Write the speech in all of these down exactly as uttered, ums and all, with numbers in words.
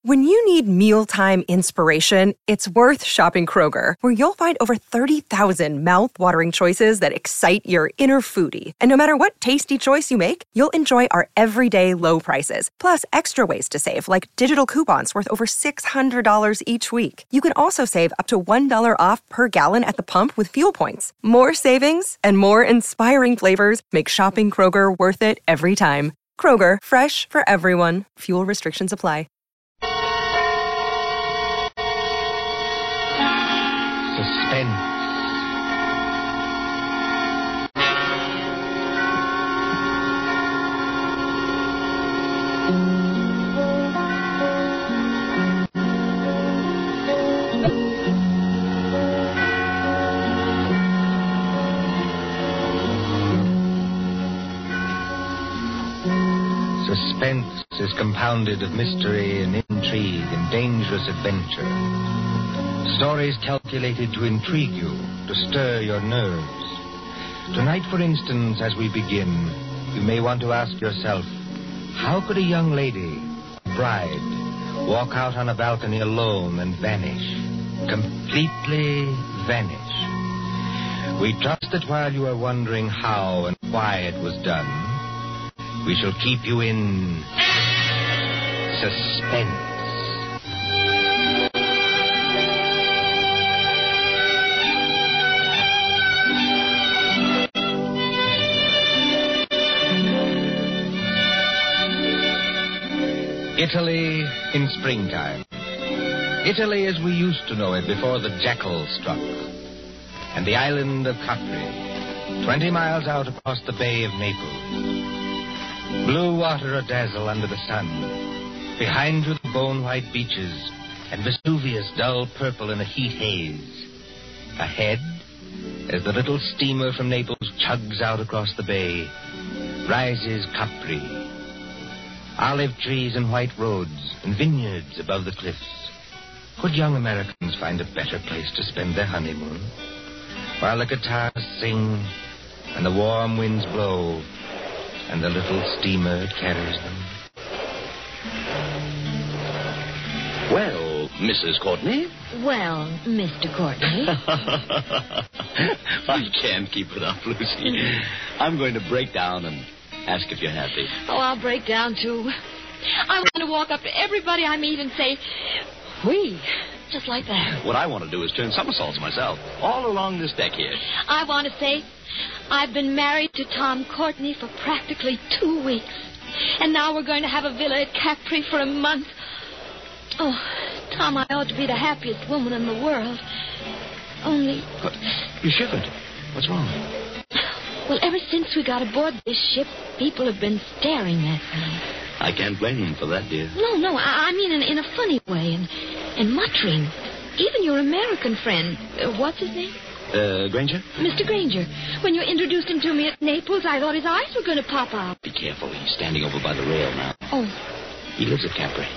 When you need mealtime inspiration, it's worth shopping Kroger, where you'll find over thirty thousand mouth-watering choices that excite your inner foodie. And no matter what tasty choice you make, you'll enjoy our everyday low prices, plus extra ways to save, like digital coupons worth over six hundred dollars each week. You can also save up to one dollar off per gallon at the pump with fuel points. More savings and more inspiring flavors make shopping Kroger worth it every time. Kroger, fresh for everyone. Fuel restrictions apply. Suspense. Suspense is compounded of mystery and intrigue and dangerous adventure. Stories calculated to intrigue you, to stir your nerves. Tonight, for instance, as we begin, you may want to ask yourself, how could a young lady, a bride, walk out on a balcony alone and vanish? Completely vanish. We trust that while you are wondering how and why it was done, we shall keep you in suspense. Italy in springtime. Italy as we used to know it before the jackal struck. And the island of Capri, twenty miles out across the Bay of Naples. Blue water a-dazzle under the sun. Behind you the bone-white beaches, and Vesuvius dull purple in a heat haze. Ahead, as the little steamer from Naples chugs out across the bay, rises Capri. Olive trees and white roads and vineyards above the cliffs. Could young Americans find a better place to spend their honeymoon? While the guitars sing and the warm winds blow and the little steamer carries them. Well, Missus Courtney? Well, Mister Courtney. I can't keep it up, Lucy. I'm going to break down and ask if you're happy. Oh, I'll break down, too. I want to walk up to everybody I meet and say, "We," just like that. What I want to do is turn somersaults myself, all along this deck here. I want to say, I've been married to Tom Courtney for practically two weeks. And now we're going to have a villa at Capri for a month. Oh, Tom, I ought to be the happiest woman in the world. Only... What? You shivered. What's wrong? Well, ever since we got aboard this ship, people have been staring at me. I can't blame them for that, dear. No, no, I, I mean in, in a funny way, and, and muttering. Even your American friend, uh, what's his name? Uh, Granger? Mister Granger. When you introduced him to me at Naples, I thought his eyes were going to pop out. Be careful, he's standing over by the rail now. Oh. He lives at Capri.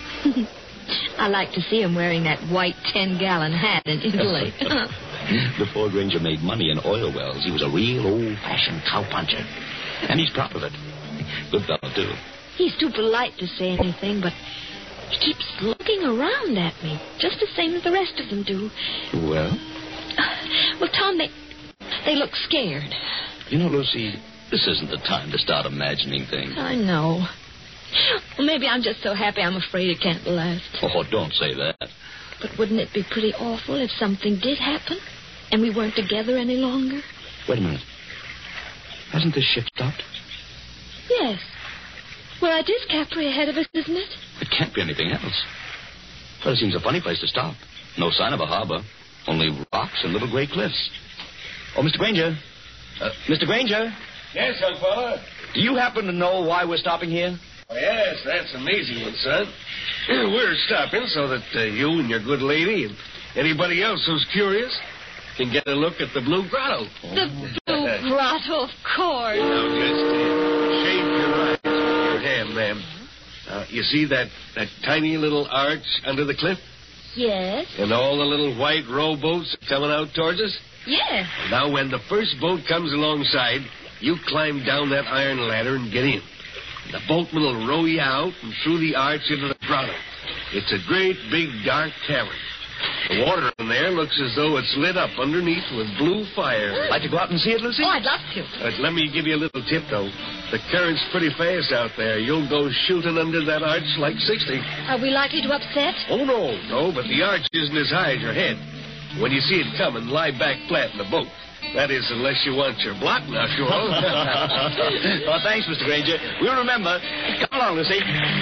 I like to see him wearing that white ten-gallon hat in Italy. Before Granger made money in oil wells, he was a real old-fashioned cowpuncher. And he's proud of it. Good fellow, too. He's too polite to say anything, but he keeps looking around at me, just the same as the rest of them do. Well? Well, Tom, they, they look scared. You know, Lucy, this isn't the time to start imagining things. I know. Well, maybe I'm just so happy I'm afraid it can't last. Oh, don't say that. But wouldn't it be pretty awful if something did happen and we weren't together any longer? Wait a minute. Hasn't this ship stopped? Yes. Well, it is Capri ahead of us, isn't it? It can't be anything else. Well, it seems a funny place to stop. No sign of a harbor. Only rocks and little gray cliffs. Oh, Mister Granger. Uh, Mister Granger. Yes, young fella. Do you happen to know why we're stopping here? Oh, yes, that's an easy one, son. We're stopping so that uh, you and your good lady and anybody else who's curious can get a look at the Blue Grotto. The Blue Grotto, of course. Now, just uh, shade your eyes with your hand, ma'am. Uh, you see that, that tiny little arch under the cliff? Yes. And all the little white rowboats coming out towards us? Yes. Now, when the first boat comes alongside, you climb down that iron ladder and get in. The boatman will row you out and through the arch into the grotto. It's a great, big, dark cavern. The water in there looks as though it's lit up underneath with blue fire. Like to go out and see it, Lucy? Oh, I'd love to. But let me give you a little tip, though. The current's pretty fast out there. You'll go shooting under that arch like sixty. Are we likely to upset? Oh, no, no, but the arch isn't as high as your head. When you see it coming, lie back flat in the boat. That is, unless you want your block knocked off. Well, thanks, Mister Granger. We'll remember. Come along, Lucy.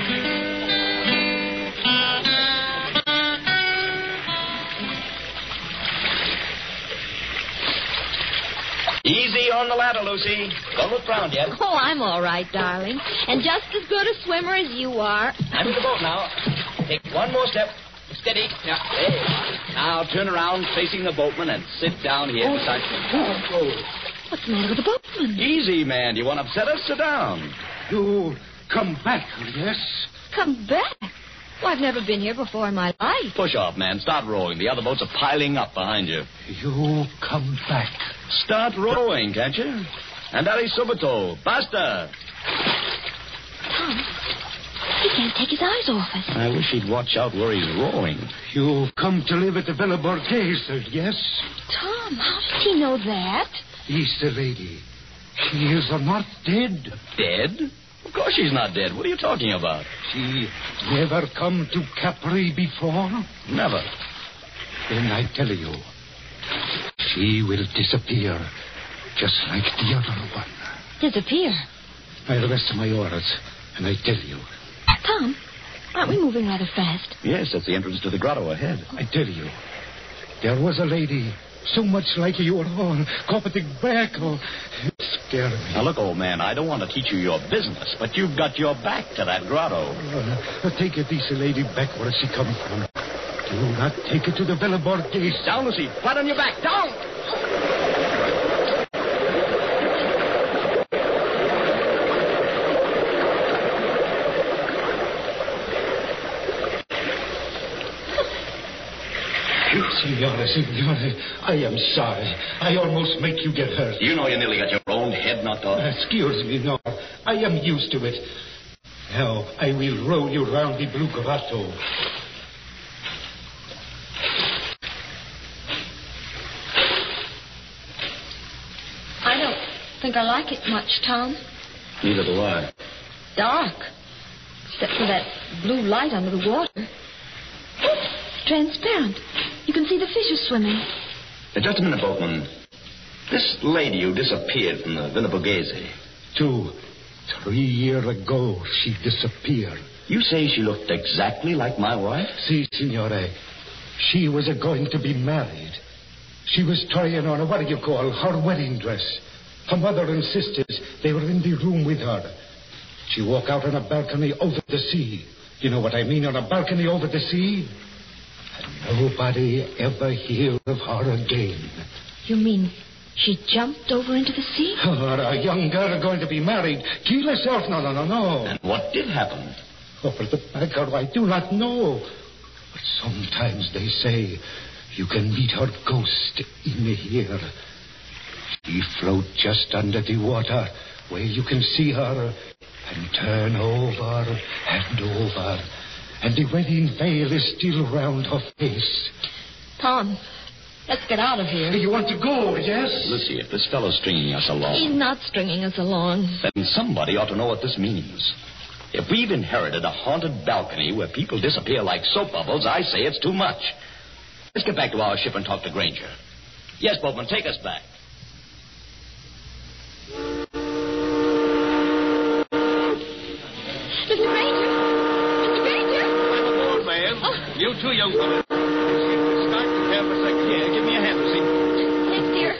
Easy on the ladder, Lucy. Don't look round yet. Oh, I'm all right, darling. And just as good a swimmer as you are. I'm in the boat now. Take one more step. Steady. Now, there you are. Now turn around facing the boatman and sit down here beside me. What's the matter with the boatman? Easy, man. Do you want to upset us? Sit down. You come back, yes? Come back? Well, I've never been here before in my life. Push off, man. Start rowing. The other boats are piling up behind you. You come back. Start rowing, can't you? Andale subito. Basta. Tom, he can't take his eyes off us. I wish he'd watch out where he's rowing. You come to live at the Villa Borghese, yes? Tom, how does he know that? He's the lady. She is not dead. Dead? Of course she's not dead. What are you talking about? She never come to Capri before? Never. Then I tell you, she will disappear, just like the other one. Disappear? I rest my orders, and I tell you. Tom, aren't we moving rather fast? Yes, that's the entrance to the grotto ahead. I tell you, there was a lady so much like you at all, carpeting back. Oh, it scared me. Now, look, old man, I don't want to teach you your business, but you've got your back to that grotto. Uh, take a decent lady back where she come from. Do not take her to the Villa Borghese. Down, Lucy. Flat on your back. Down! Signore, signore, I am sorry. I almost make you get hurt. You know you nearly got your own head knocked off. Excuse me, no. I am used to it. Now, I will roll you round the blue grotto. I don't think I like it much, Tom. Neither do I. Dark. Except for that blue light under the water. Transparent. You can see the fishes swimming. Uh, just a minute, boatman. This lady who disappeared from the Villa Borghese. Two, three years ago, she disappeared. You say she looked exactly like my wife? Si, signore. She was a going to be married. She was trying on a, what do you call, her wedding dress. Her mother and sisters, they were in the room with her. She walked out on a balcony over the sea. You know what I mean, on a balcony over the sea? And nobody ever heard of her again. You mean she jumped over into the sea? Oh, a young girl going to be married. Kill herself? No, no, no, no. And what did happen? Oh, for the backer, I do not know. But sometimes they say you can meet her ghost in the air. She float just under the water where you can see her and turn over and over. And the wedding veil is still round her face. Tom, let's get out of here. You want to go, yes? Lucy, if this fellow's stringing us along... He's not stringing us along. Then somebody ought to know what this means. If we've inherited a haunted balcony where people disappear like soap bubbles, I say it's too much. Let's get back to our ship and talk to Granger. Yes, boatman, take us back. Mister Granger! Mister Granger! I'm aboard, man. Oh. You too, young fellow. Start the canvas again. Yeah, give me a hand, Lucy. Thanks, dear.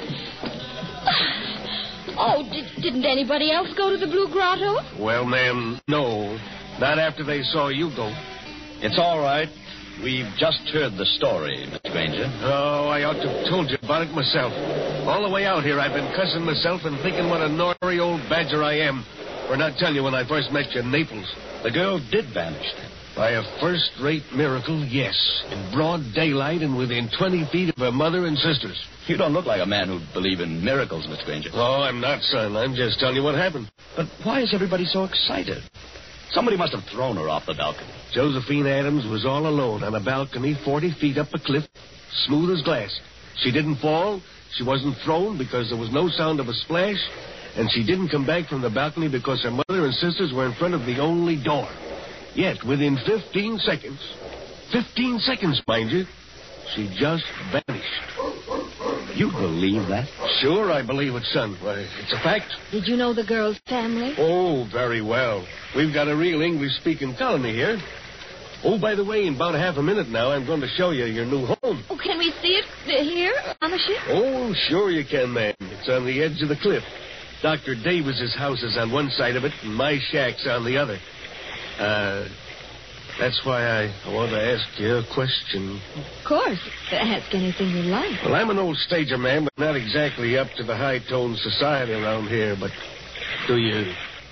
Oh, did, didn't anybody else go to the Blue Grotto? Well, ma'am, no. Not after they saw you go. It's all right. We've just heard the story, Mister Granger. Oh, I ought to have told you about it myself. All the way out here, I've been cussing myself and thinking what a naughty old badger I am for not telling you when I first met you in Naples. The girl did vanish. By a first-rate miracle, yes. In broad daylight and within twenty feet of her mother and sisters. You don't look like a man who'd believe in miracles, Mister Granger. Oh, I'm not, son. I'm just telling you what happened. But why is everybody so excited? Somebody must have thrown her off the balcony. Josephine Adams was all alone on a balcony forty feet up a cliff, smooth as glass. She didn't fall. She wasn't thrown because there was no sound of a splash. And she didn't come back from the balcony because her mother and sisters were in front of the only door. Yet, within fifteen seconds, fifteen seconds, mind you, she just vanished. You believe that? Sure, I believe it, son. Well, it's a fact. Did you know the girl's family? Oh, very well. We've got a real English-speaking colony here. Oh, by the way, in about half a minute now, I'm going to show you your new home. Oh, can we see it uh, here on the ship? Oh, sure you can, ma'am. It's on the edge of the cliff. Doctor Davis's house is on one side of it, and my shack's on the other. Uh, that's why I, I want to ask you a question. Of course. Ask anything you like. Well, I'm an old stager, man, but not exactly up to the high-toned society around here. But do you,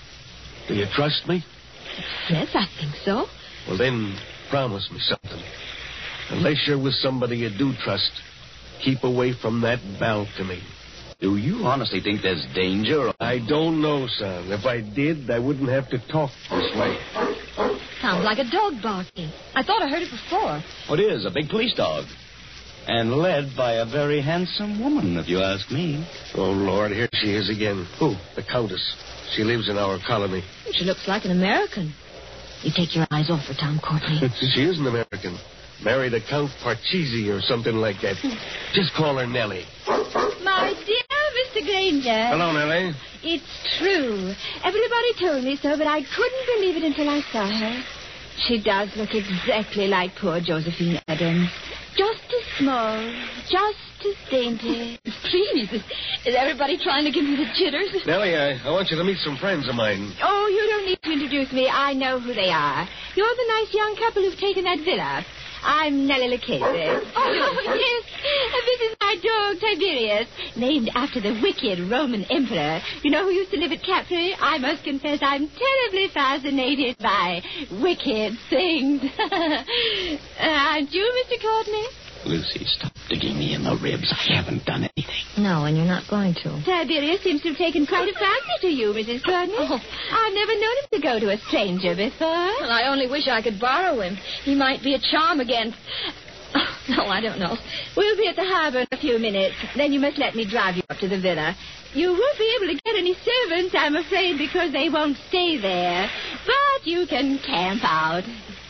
do you trust me? Yes, I think so. Well, then, promise me something. Unless you're with somebody you do trust, keep away from that balcony. Do you honestly think there's danger? I don't know, son. If I did, I wouldn't have to talk this way. Sounds like a dog barking. I thought I heard it before. What is? A big police dog. And led by a very handsome woman, if you ask me. Oh, Lord, here she is again. Who? The Countess. She lives in our colony. She looks like an American. You take your eyes off her, Tom Courtney. She is an American. Married a Count Parcheesi or something like that. Just call her Nellie. My dear Mister Granger. Hello, Nellie. It's true. Everybody told me so, but I couldn't believe it until I saw her. She does look exactly like poor Josephine Adams. Just as small, just as dainty. Please, is, is everybody trying to give me the jitters? Nellie, I, I want you to meet some friends of mine. Oh, you don't need to introduce me. I know who they are. You're the nice young couple who've taken that villa. I'm Nellie Lucchese. Oh, yes. This is my dog, Tiberius, named after the wicked Roman emperor. You know who used to live at Capri? I must confess I'm terribly fascinated by wicked things. uh, aren't you, Mister Courtney? Lucy, stop digging me in the ribs. I haven't done anything. No, and you're not going to. Tiberius seems to have taken quite a fancy to you, Missus Courtney. Oh. I've never known him to go to a stranger before. Well, I only wish I could borrow him. He might be a charm again. Oh, no, I don't know. We'll be at the harbor in a few minutes. Then you must let me drive you up to the villa. You won't be able to get any servants, I'm afraid, because they won't stay there. But you can camp out.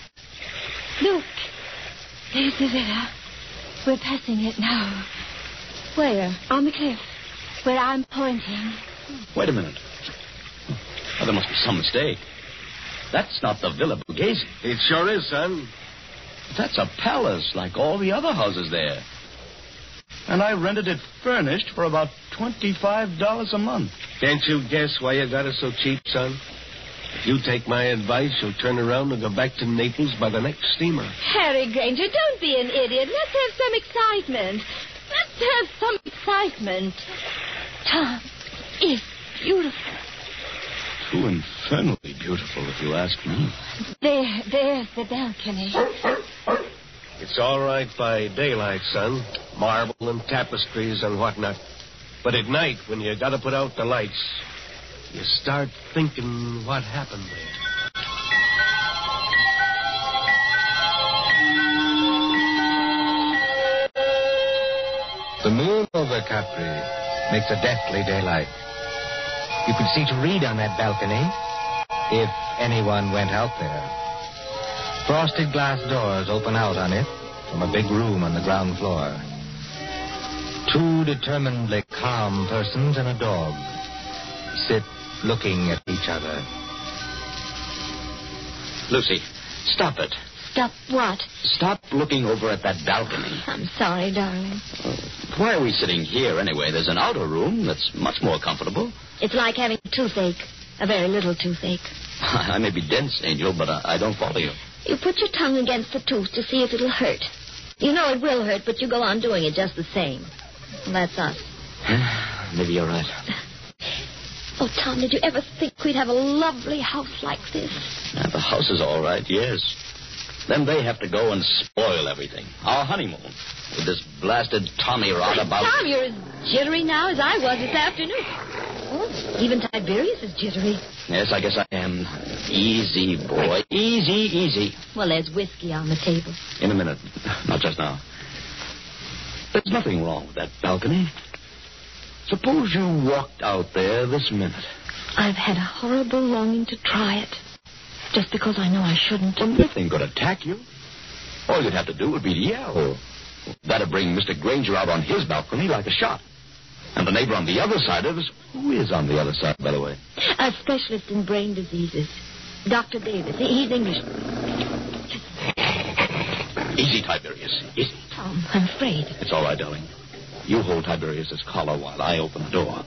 Look, there's the villa. We're passing it now. Where? On the cliff, where I'm pointing. Wait a minute. Oh, there must be some mistake. That's not the Villa Borghese. It sure is, son. That's a palace like all the other houses there. And I rented it furnished for about twenty-five dollars a month. Can't you guess why you got it so cheap, son? If you take my advice, you'll turn around and go back to Naples by the next steamer. Harry Granger, don't be an idiot. Let's have some excitement. Let's have some excitement. Tom, it's beautiful. Too infernally beautiful, if you ask me. There, there's the balcony. It's all right by daylight, son. Marble and tapestries and whatnot. But at night, when you gotta put out the lights, you start thinking what happened there. The moon over Capri makes a deathly daylight. You could see to read on that balcony if anyone went out there. Frosted glass doors open out on it from a big room on the ground floor. Two determinedly calm persons and a dog sit looking at each other. Lucy, stop it. Stop what? Stop looking over at that balcony. I'm sorry, darling. Uh, why are we sitting here anyway? There's an outer room that's much more comfortable. It's like having a toothache. A very little toothache. I may be dense, Angel, but I, I don't follow you. You put your tongue against the tooth to see if it'll hurt. You know it will hurt, but you go on doing it just the same. Well, that's us. Maybe you're right. Oh, Tom, did you ever think we'd have a lovely house like this? Yeah, the house is all right, yes. Then they have to go and spoil everything. Our honeymoon. With this blasted Tommy rod about... Tom, you're as jittery now as I was this afternoon. Oh, even Tiberius is jittery. Yes, I guess I am. Easy, boy. Easy, easy. Well, there's whiskey on the table. In a minute. Not just now. There's nothing wrong with that balcony. Suppose you walked out there this minute. I've had a horrible longing to try it. Just because I know I shouldn't. Well, nothing could attack you. All you'd have to do would be to yell. That'd bring Mister Granger out on his balcony like a shot. And the neighbor on the other side of us... Who is on the other side, by the way? A specialist in brain diseases. Doctor Davis. He's English. Easy, Tiberius. Easy. Tom, I'm afraid. It's all right, darling. You hold Tiberius's collar while I open the door.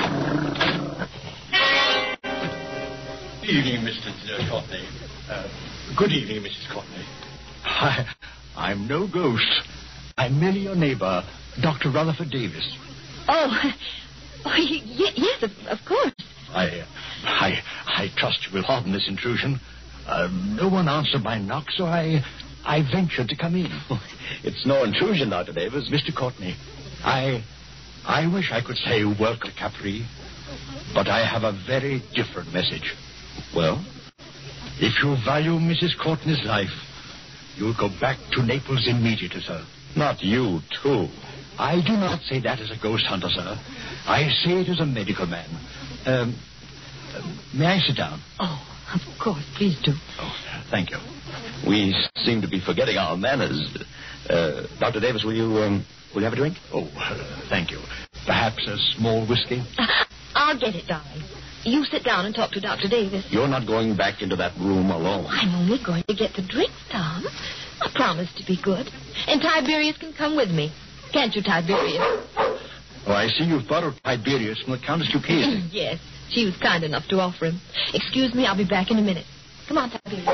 Good evening, Mister Courtney. Uh, good evening, Missus Courtney. I, I'm no ghost. I'm merely your neighbor, Doctor Rutherford Davis. Oh, oh y- y- yes, of, of course. I, I, I trust you will pardon this intrusion. Uh, no one answered my knock, so I, I ventured to come in. It's no intrusion, Doctor Davis. Mister Courtney, I, I wish I could say welcome to Capri, but I have a very different message. Well? If you value Missus Courtney's life, you'll go back to Naples immediately, sir. Not you, too. I do not say that as a ghost hunter, sir. I say it as a medical man. Um, uh, may I sit down? Oh, of course. Please do. Oh, thank you. We seem to be forgetting our manners. Uh, Doctor Davis, will you, um, will you have a drink? Oh, uh, thank you. Perhaps a small whiskey? Uh, I'll get it, darling. You sit down and talk to Doctor Davis. You're not going back into that room alone. I'm only going to get the drinks, Tom. I promise to be good. And Tiberius can come with me. Can't you, Tiberius? Oh, I see you've borrowed Tiberius from the Countess Lucchese. Yes, she was kind enough to offer him. Excuse me, I'll be back in a minute. Come on, Tiberius.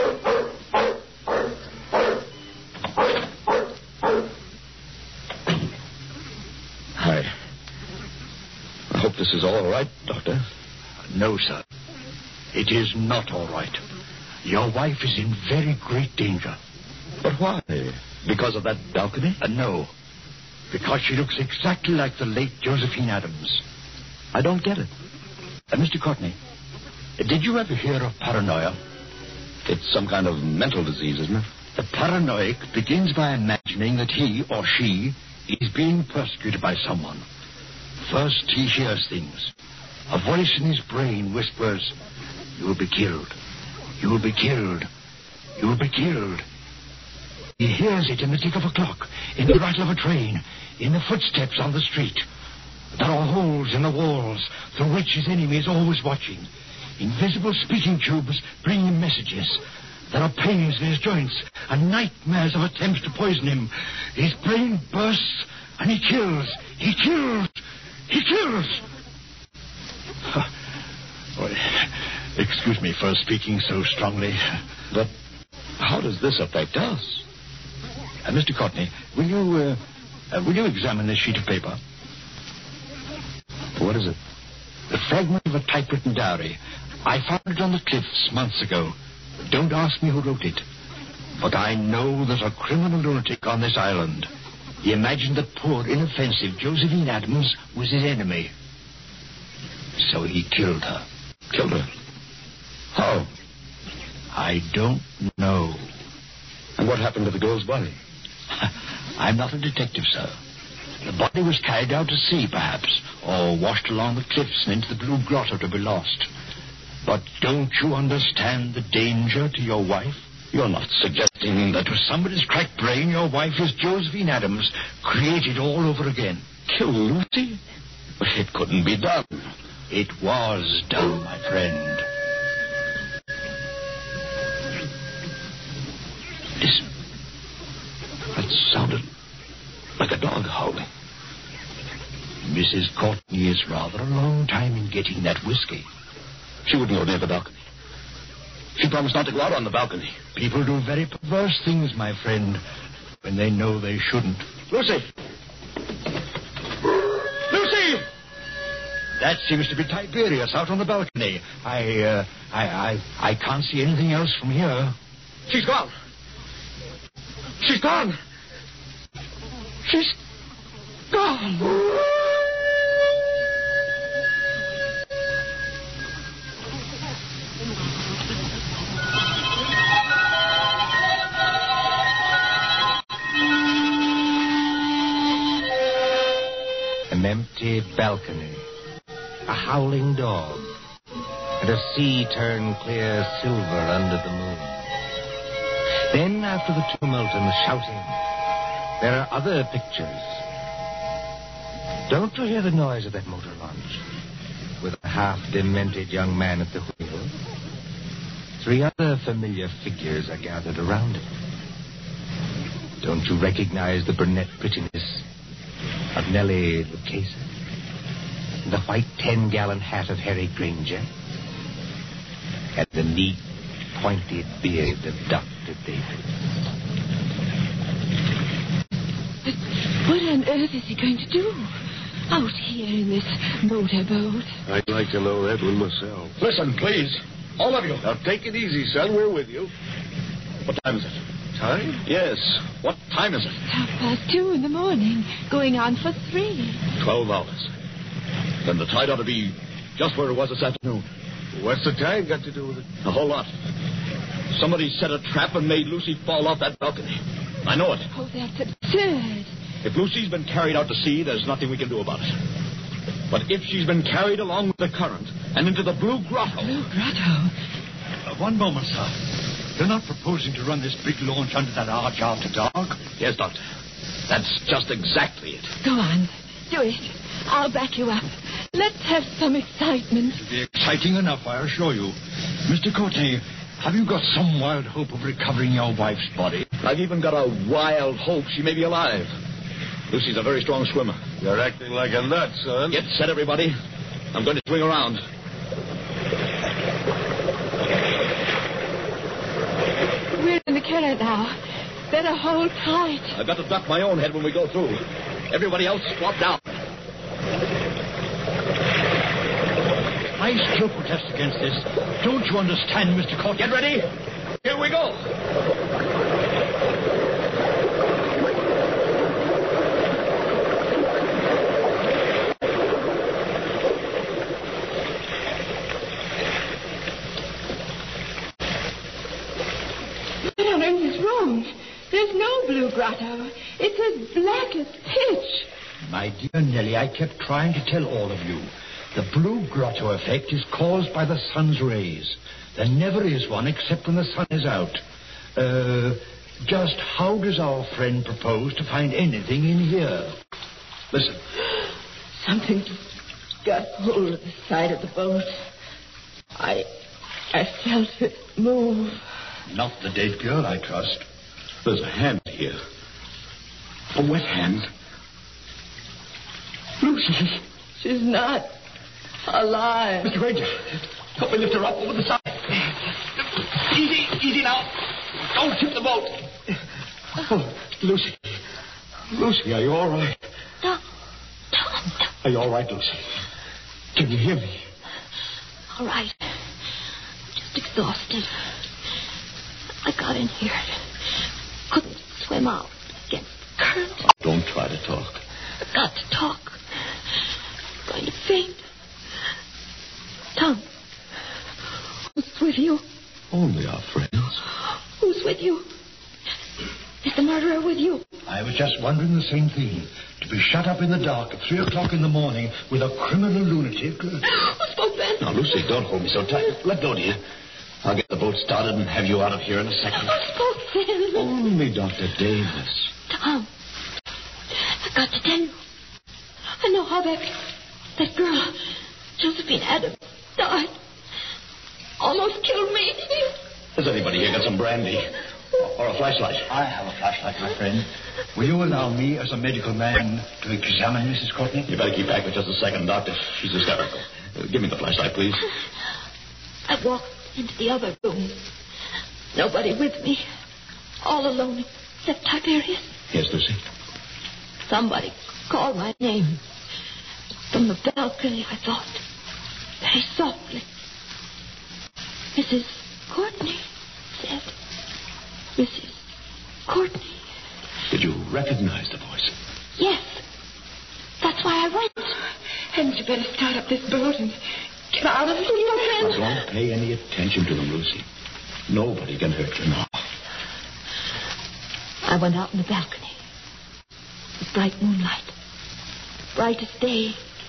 I... I hope this is all right, Doctor. No, sir. It is not all right. Your wife is in very great danger. But why? Because of that balcony? Uh, no. Because she looks exactly like the late Josephine Adams. I don't get it. Uh, Mister Courtney, uh, did you ever hear of paranoia? It's some kind of mental disease, isn't it? The paranoic begins by imagining that he or she is being persecuted by someone. First, he hears things. A voice in his brain whispers, "You will be killed. You will be killed. You will be killed." He hears it in the tick of a clock, in the rattle of a train, in the footsteps on the street. There are holes in the walls through which his enemy is always watching. Invisible speaking tubes bring him messages. There are pains in his joints and nightmares of attempts to poison him. His brain bursts and he kills. He kills. He kills. Oh, excuse me for speaking so strongly. But how does this affect us? Uh, Mister Courtney, will you, uh, uh, will you examine this sheet of paper? What is it? The fragment of a typewritten diary. I found it on the cliffs months ago. Don't ask me who wrote it. But I know there's a criminal lunatic on this island. He imagined that poor, inoffensive Josephine Adams was his enemy. So he killed her. Killed her? How? I don't know. And what happened to the girl's body? I'm not a detective, sir. The body was carried out to sea, perhaps, or washed along the cliffs and into the Blue Grotto to be lost. But don't you understand the danger to your wife? You're not suggesting that with somebody's cracked brain, your wife is Josephine Adams, created all over again. Kill Lucy? It couldn't be done. It was done, my friend. Listen. That sounded like a dog howling. Missus Courtney is rather a long time in getting that whiskey. She wouldn't go near the balcony. She promised not to go out on the balcony. People do very perverse things, my friend, when they know they shouldn't. Lucy! Lucy! That seems to be Tiberius out on the balcony. I, uh, I, I, I can't see anything else from here. She's gone. She's gone. She's gone. empty balcony, a howling dog, and a sea turned clear silver under the moon. Then, after the tumult and the shouting, there are other pictures. Don't you hear the noise of that motor launch? With a half-demented young man at the wheel. Three other familiar figures are gathered around it. Don't you recognize the brunette prettiness of Nellie Lucchese? The white ten-gallon hat of Harry Granger? And the neat, pointed beard of Doctor Davis? But what on earth is he going to do out here in this motorboat? I'd like to know that one myself. Listen, please. All of you. Now, take it easy, son. We're with you. What time is it? Time? Yes. What time is it? Half past two in the morning, going on for three. Twelve hours. Then the tide ought to be just where it was this afternoon. What's the time got to do with it? A whole lot. Somebody set a trap and made Lucy fall off that balcony. I know it. Oh, that's absurd. If Lucy's been carried out to sea, there's nothing we can do about it. But if she's been carried along with the current and into the Blue Grotto... Blue Grotto? Uh, one moment, sir. You're not proposing to run this big launch under that arch after dark? Yes, Doctor. That's just exactly it. Go on. Do it. I'll back you up. Let's have some excitement. It'll be exciting enough, I assure you. Mister Courtney, have you got some wild hope of recovering your wife's body? I've even got a wild hope she may be alive. Lucy's a very strong swimmer. You're acting like a nut, son. Get set, everybody. I'm going to swing around. We're in the current now. Better hold tight. I've got to duck my own head when we go through. Everybody else, squat down. I still protest against this. Don't you understand, Mister Courtney? Get ready. Here we go. What on earth is wrong? There's no Blue Grotto. It's as black as pitch. My dear Nellie, I kept trying to tell all of you. The Blue Grotto effect is caused by the sun's rays. There never is one except when the sun is out. Uh, just how does our friend propose to find anything in here? Listen. Something just got hold of the side of the boat. I... I felt it move. Not the dead girl, I trust. There's a hand here. A wet hand. Lucy. She's not alive. Mister Granger, help me lift her up over the side. Easy, easy now. Don't tip the boat. Oh, Lucy. Lucy, are you all right? Tom. Tom. Are you all right, Lucy? Can you hear me? All right. Just exhausted. I got in here. Couldn't swim out against the current. Don't try to talk. I've got to talk. I'm going to faint. Tom. Who's with you? Only our friends. Who's with you? Is the murderer with you? I was just wondering the same thing. To be shut up in the dark at three o'clock in the morning with a criminal lunatic. Who spoke then? Now, Lucy, don't hold me so tight. Let go, dear. I'll get the boat started and have you out of here in a second. Who spoke then? Only Doctor Davis. Tom, I've got to tell you. I know how that, that girl, Josephine Adams, died. Almost killed me. Has anybody here got some brandy? Or a flashlight? I have a flashlight, my friend. Will you allow me, as a medical man, to examine Missus Courtney? You better keep back for just a second, Doctor. She's hysterical. Uh, give me the flashlight, please. I walked into the other room. Nobody with me. All alone except Tiberius. Yes, Lucy. Somebody called my name. From the balcony, I thought. Very softly. Missus Courtney said. Missus Courtney. Did you recognize the voice? Yes. That's why I went. Hadn't you better start up this boat and get out of here? Now, don't pay any attention to them, Lucy. Nobody can hurt you now. I went out on the balcony. The bright moonlight. bright as day.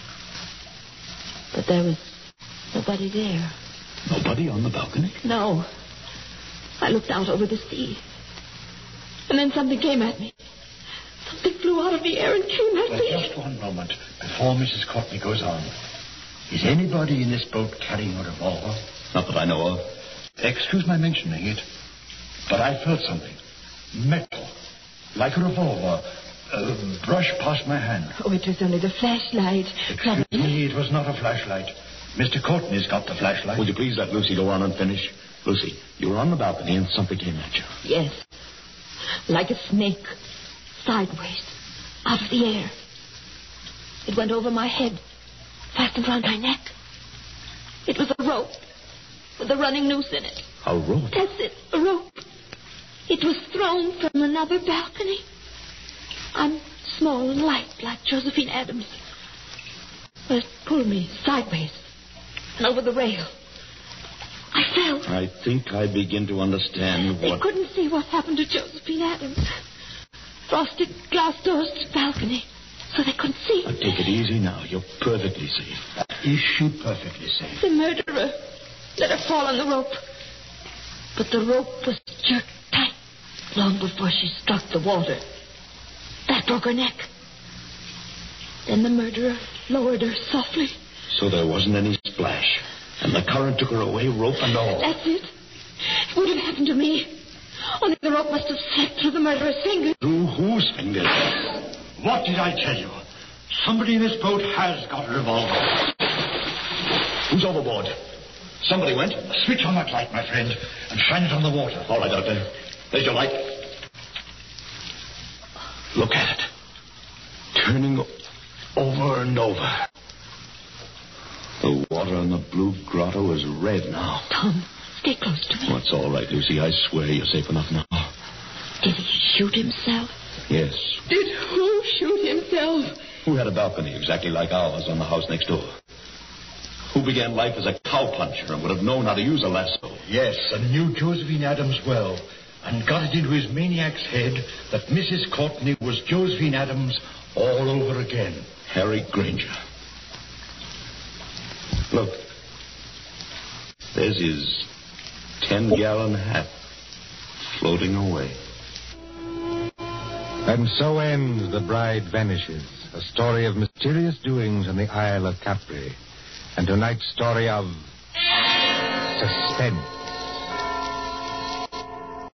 But there was nobody there. Nobody on the balcony? No. I looked out over the sea. And then something came at me. Something flew out of the air and came at Well, me. just one moment before Missus Courtney goes on. Is anybody in this boat carrying a revolver? Not that I know of. Excuse my mentioning it, but I felt something. Metal. Like a revolver. Uh, brush past my hand. Oh, it was only the flashlight. Excuse me, it was not a flashlight. Mister Courtney's got the flashlight. Would you please let Lucy go on and finish? Lucy, you were on the balcony and something came at you. Yes. Like a snake. Sideways. Out of the air. It went over my head. Fastened around my neck. It was a rope. With a running noose in it. A rope? That's it. A rope. It was thrown from another balcony. I'm small and light, like Josephine Adams. But it pulled me sideways and over the rail. I fell. I think I begin to understand They what... couldn't see what happened to Josephine Adams. Frosted glass doors to the balcony, so they couldn't see. Now, take it easy now. You're perfectly safe. Is she perfectly safe? The murderer let her fall on the rope. But the rope was jerked tight long before she struck the water. That broke her neck. Then the murderer lowered her softly. So there wasn't any splash. And the current took her away, rope and all. That's it. It wouldn't have happened to me. Only the rope must have slipped through the murderer's fingers. Through whose fingers? What did I tell you? Somebody in this boat has got a revolver. Who's overboard? Somebody went. Switch on that light, my friend, and shine it on the water. All right, Doctor. There's your light. Look at it. Turning over and over. The water in the blue grotto is red now. Tom, stay close to me. Oh, it's all right, Lucy. I swear you're safe enough now. Did he shoot himself? Yes. Did who shoot himself? Who had a balcony exactly like ours on the house next door? Who began life as a cowpuncher and would have known how to use a lasso? Yes, and knew Josephine Adams well, and got it into his maniac's head that Missus Courtney was Josephine Adams all over again. Harry Granger. Look. There's his ten-gallon hat floating away. And so ends The Bride Vanishes, a story of mysterious doings on the Isle of Capri. And tonight's story of suspense.